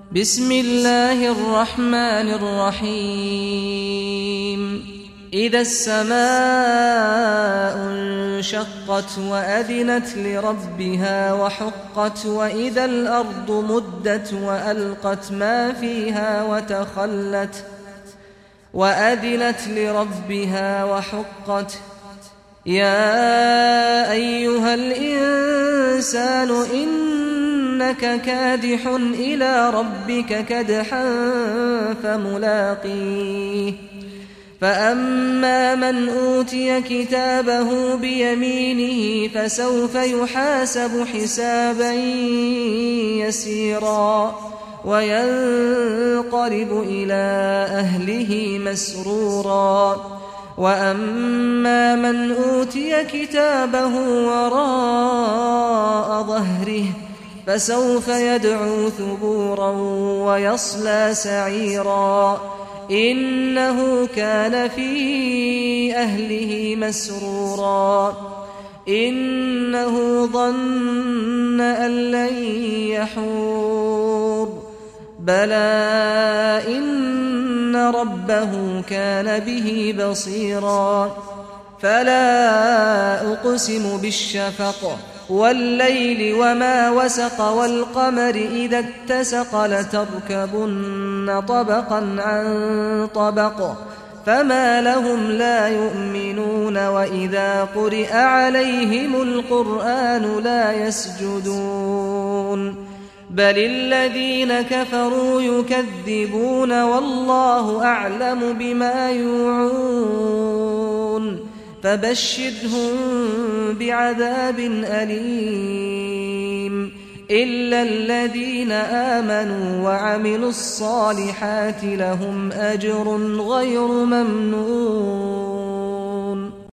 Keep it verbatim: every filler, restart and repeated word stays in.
بسم الله الرحمن الرحيم إذا السماء انشقت وأذنت لربها وحقت وإذا الأرض مدت وألقت ما فيها وتخلت وأذنت لربها وحقت يا أيها الإنسان إنك كادح إلى ربك كدحا فملاقيه فأما من أوتي كتابه بيمينه فسوف يحاسب حسابا يسيرا وينقلب إلى أهله مسرورا وأما من أوتي كتابه وراء ظهره فسوف يدعو ثبورا ويصلى سعيرا إنه كان في أهله مسرورا إنه ظن أن لن يحور بلى إن ربه كان به بصيرا فلا أقسم بالشفق والليل وما وسق والقمر إذا اتسق لتركبن طبقا عن طبق فما لهم لا يؤمنون وإذا قرئ عليهم القرآن لا يسجدون بل الذين كفروا يكذبون والله أعلم بما يوعون فبشرهم بعذاب أليم إلا الذين آمنوا وعملوا الصالحات لهم أجر غير ممنون.